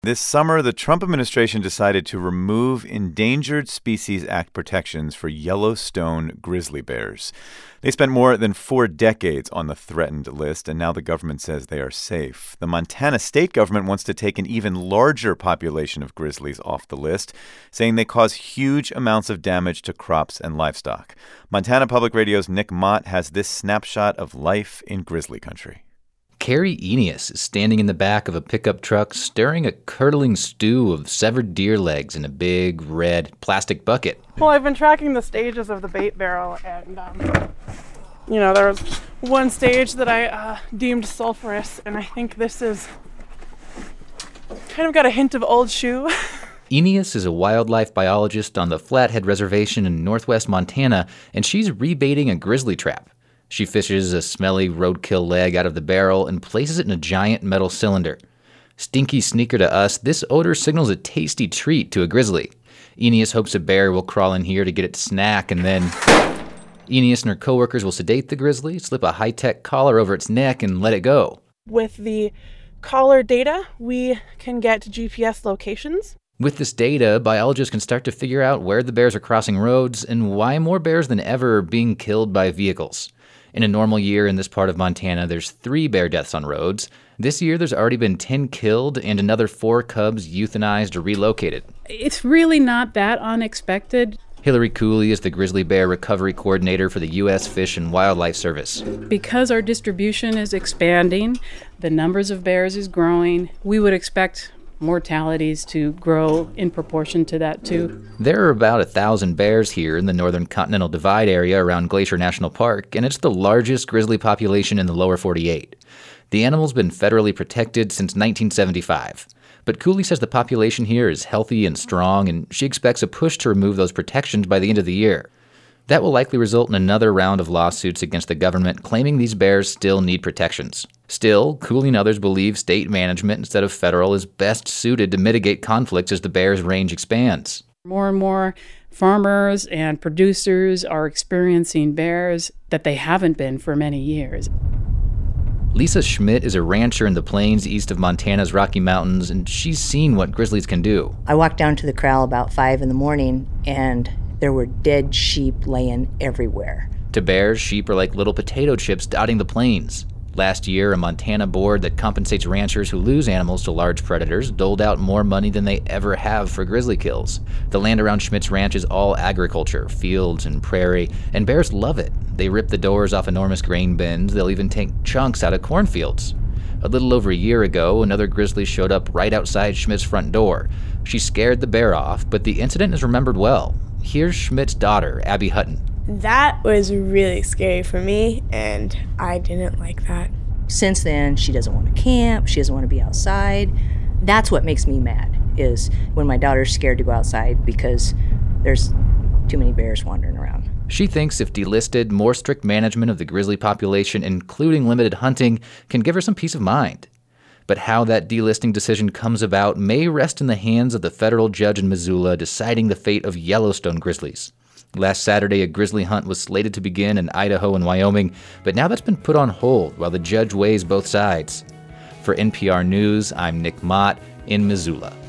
This summer, the Trump administration decided to remove Endangered Species Act protections for Yellowstone grizzly bears. They spent more than 4 decades on the threatened list, and now the government says they are safe. The Montana state government wants to take an even larger population of grizzlies off the list, saying they cause huge amounts of damage to crops and livestock. Montana Public Radio's Nick Mott has this snapshot of life in grizzly country. Carrie Eneas is standing in the back of a pickup truck stirring a curdling stew of severed deer legs in a big, red plastic bucket. Well, I've been tracking the stages of the bait barrel, and, there was one stage that I deemed sulfurous, and I think this is kind of got a hint of old shoe. Eneas is a wildlife biologist on the Flathead Reservation in northwest Montana, and she's rebaiting a grizzly trap. She fishes a smelly roadkill leg out of the barrel and places it in a giant metal cylinder. Stinky sneaker to us, this odor signals a tasty treat to a grizzly. Eneas hopes a bear will crawl in here to get its snack, and then Eneas and her coworkers will sedate the grizzly, slip a high-tech collar over its neck, and let it go. With the collar data, we can get GPS locations. With this data, biologists can start to figure out where the bears are crossing roads and why more bears than ever are being killed by vehicles. In a normal year in this part of Montana, there's 3 bear deaths on roads. This year, there's already been 10 killed and another 4 cubs euthanized or relocated. It's really not that unexpected. Hillary Cooley is the grizzly bear recovery coordinator for the U.S. Fish and Wildlife Service. Because our distribution is expanding, the numbers of bears is growing, we would expect mortalities to grow in proportion to that, too. There are about 1,000 bears here in the northern Continental Divide area around Glacier National Park, and it's the largest grizzly population in the lower 48. The animal's been federally protected since 1975. But Cooley says the population here is healthy and strong, and she expects a push to remove those protections by the end of the year. That will likely result in another round of lawsuits against the government claiming these bears still need protections. Still, Cooley and others believe state management instead of federal is best suited to mitigate conflicts as the bears' range expands. More and more farmers and producers are experiencing bears that they haven't been for many years. Lisa Schmidt is a rancher in the plains east of Montana's Rocky Mountains, and she's seen what grizzlies can do. I walked down to the corral about 5 in the morning, and there were dead sheep laying everywhere. To bears, sheep are like little potato chips dotting the plains. Last year, a Montana board that compensates ranchers who lose animals to large predators doled out more money than they ever have for grizzly kills. The land around Schmidt's ranch is all agriculture, fields and prairie, and bears love it. They rip the doors off enormous grain bins. They'll even take chunks out of cornfields. A little over a year ago, another grizzly showed up right outside Schmidt's front door. She scared the bear off, but the incident is remembered well. Here's Schmidt's daughter, Abby Hutton. That was really scary for me, and I didn't like that. Since then, she doesn't want to camp, she doesn't want to be outside. That's what makes me mad, is when my daughter's scared to go outside because there's too many bears wandering around. She thinks if delisted, more strict management of the grizzly population, including limited hunting, can give her some peace of mind. But how that delisting decision comes about may rest in the hands of the federal judge in Missoula deciding the fate of Yellowstone grizzlies. Last Saturday, a grizzly hunt was slated to begin in Idaho and Wyoming, but now that's been put on hold while the judge weighs both sides. For NPR News, I'm Nick Mott in Missoula.